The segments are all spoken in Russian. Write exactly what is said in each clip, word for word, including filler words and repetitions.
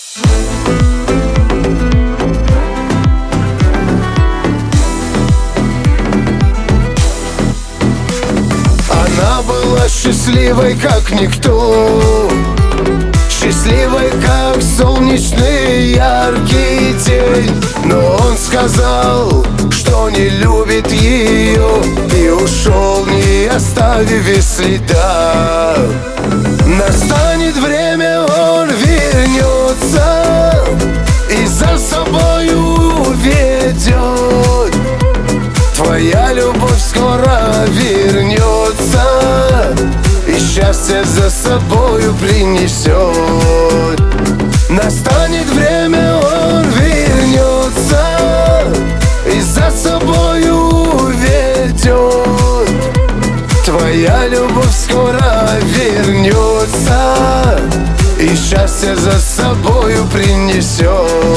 Она была счастливой, как никто, счастливой, как солнечный яркий день. Но он сказал, что не любит ее, и ушел, не оставив и следа. Настанет время, он вернется и за собою ведет. Твоя любовь скоро вернется и счастье за собою принесет. Настанет время, он вернется и за собою ведет. Твоя любовь скоро вернется и счастье за собою принесет.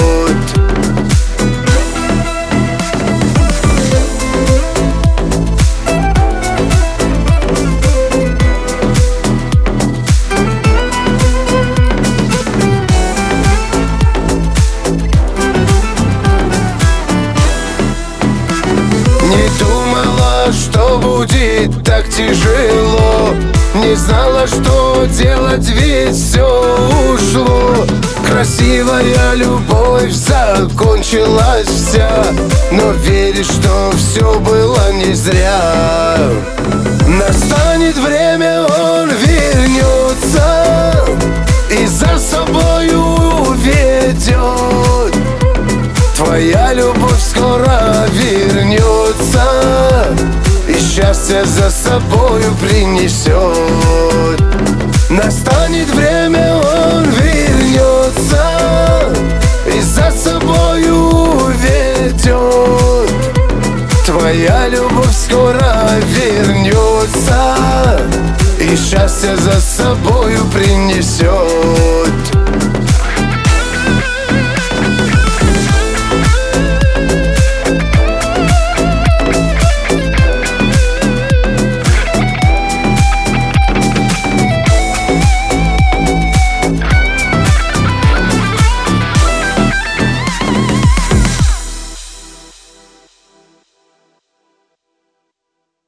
Что будет так тяжело, не знала, что делать, ведь все ушло. Красивая любовь закончилась вся, но веришь, что все было не зря. Настанет время, он вернется и за собою ведет. Твоя любовь скоро вернется и счастье за собою принесет. Настанет время, он вернется и за собою ведет. Твоя любовь скоро вернется и счастье за собою принесет.